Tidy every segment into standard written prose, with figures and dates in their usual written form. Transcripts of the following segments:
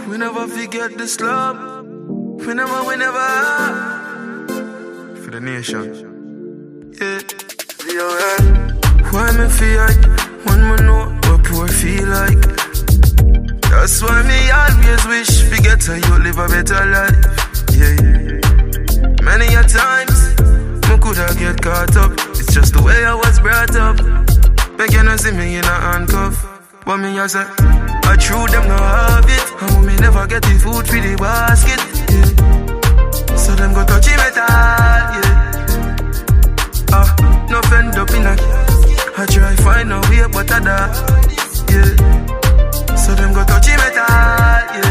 We never forget this love. We never. For the nation. Yeah. Why me fear when me know what poor feel like? That's why me always wish we get to you live a better life. Yeah. Many a times me coulda get caught up. It's just the way I was brought up. Begging to see me in a handcuff. But me I say, I true them no have it. And me never get the food for the basket. Yeah. So them go touchy metal. Yeah. No fend up in a. I try find a way, but I die. Yeah. So them go touchy metal. Yeah.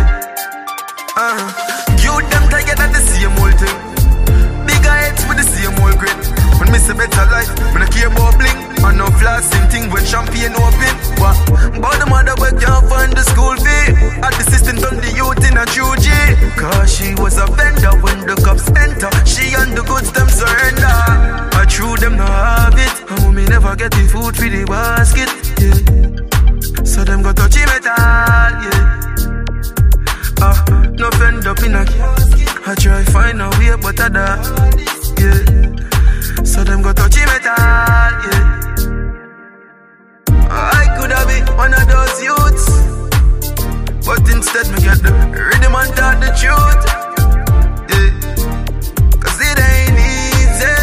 You them tired at the same old thing. Bigger heads with the same old grit. When me say better life, when I care about bling. And no flossing thing when champagne open. But the mother we can't find the school fee. At the system done the youth in a true G. Cause she was a vendor when the cops enter. She and the goods them surrender. I true them no have it. And me never get the food for the basket. Yeah. So them go touchy metal. Yeah. No fend up in a. I try find a way but I die. Yeah. So them go touchy metal. Yeah. I could have been one of those youths, but instead me get the rhythm and taught the truth. Yeah. Cause it ain't easy.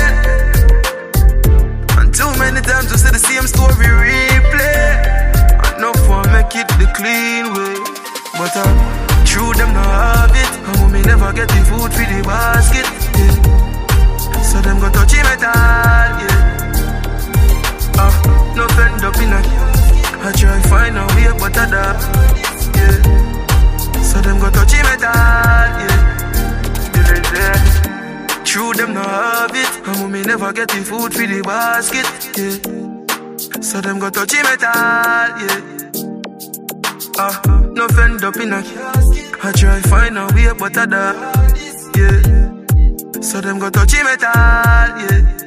And too many times we see the same story replay. And no for make it the clean way. But true them no have it. And me never get the food for the basket. Yeah. So them go touchy metal. Yeah. No fend up in a. I try find a way but I die. Yeah. So them go touchy metal. Yeah. True them no have it. And me never get the food for the basket. Yeah. So them go touchy metal. Yeah. No fend up in a. I try find a way but I die. Yeah. So them go touchy metal. Yeah.